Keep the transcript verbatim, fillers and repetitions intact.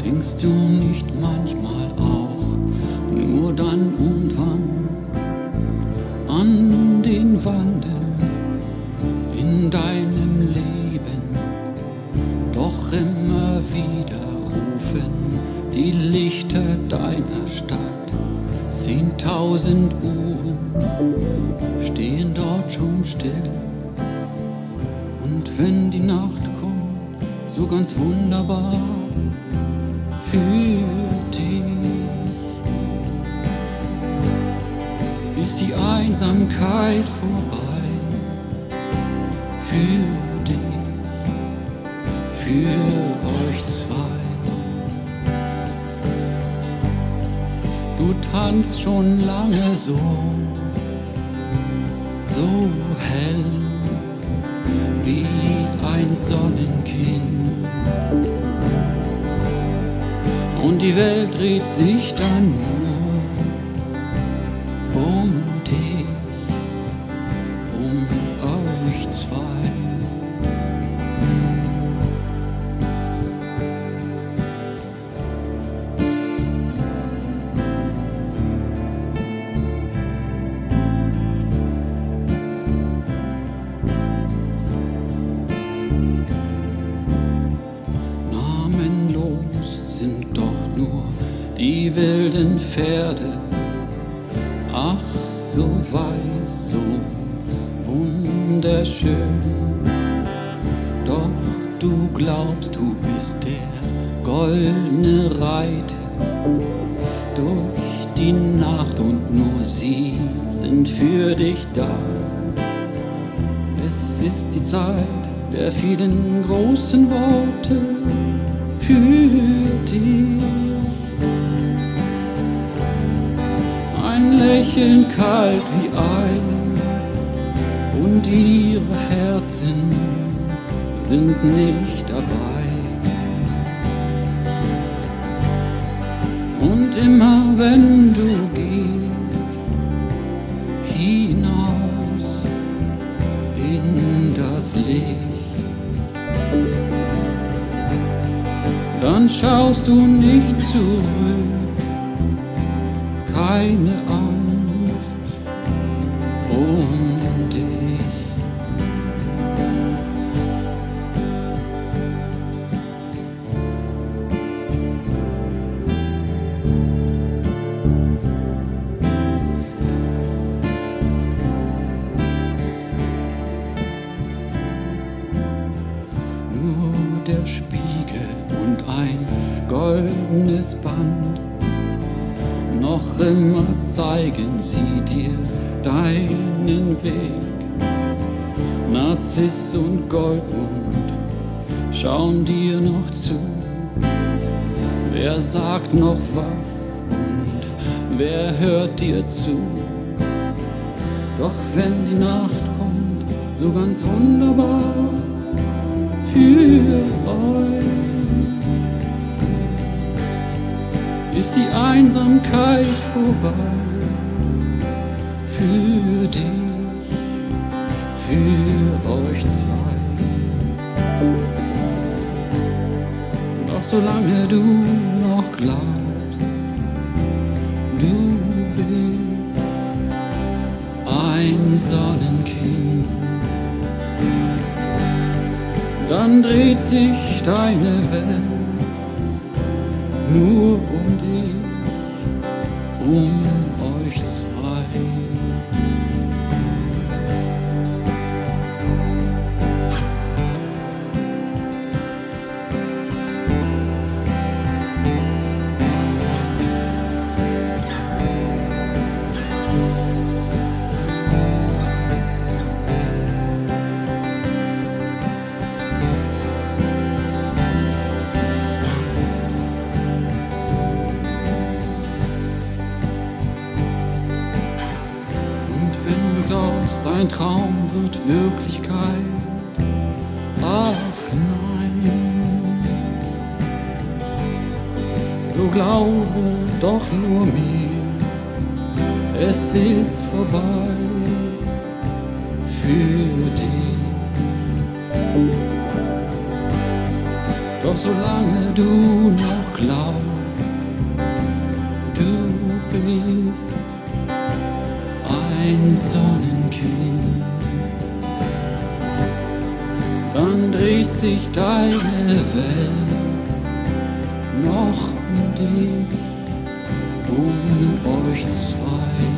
Denkst du nicht manchmal auch nur dann und wann an den Wandel in deinem Leben? Doch immer wieder rufen die Lichter deiner Stadt. Zehntausend Uhren stehen dort schon still. Und wenn die Nacht kommt, so ganz wunderbar für dich, ist die Einsamkeit vorbei. Für dich, für euch zwei. Du tanzt schon lange so, so hell wie ein Sonnenkind. Und die Welt dreht sich dann nur um dich, um euch zwei. Sind doch nur die wilden Pferde, ach so weiß, so wunderschön. Doch du glaubst, du bist der goldene Reiter durch die Nacht und nur sie sind für dich da. Es ist die Zeit der vielen großen Worte für dich. Ein Lächeln kalt wie Eis und ihre Herzen sind nicht dabei. Und immer wenn du gehst hinaus in das Licht, dann schaust du nicht zurück, keine Angst um dich. Nur der Spiegel und ein goldenes Band, noch immer zeigen sie dir deinen Weg. Narziss und Goldmund schauen dir noch zu. Wer sagt noch was und wer hört dir zu? Doch wenn die Nacht kommt, so ganz wunderbar für euch, ist die Einsamkeit vorbei. Für dich, für euch zwei. Doch solange du noch glaubst, du bist ein Sonnenkind, dann dreht sich deine Welt nur um dich, um euch zwei. Dein Traum wird Wirklichkeit, ach nein, so glaube doch nur mir, es ist vorbei für dich. Doch solange du noch glaubst, du bist ein Sonnenkind, dann dreht sich deine Welt noch um dich, um euch zwei.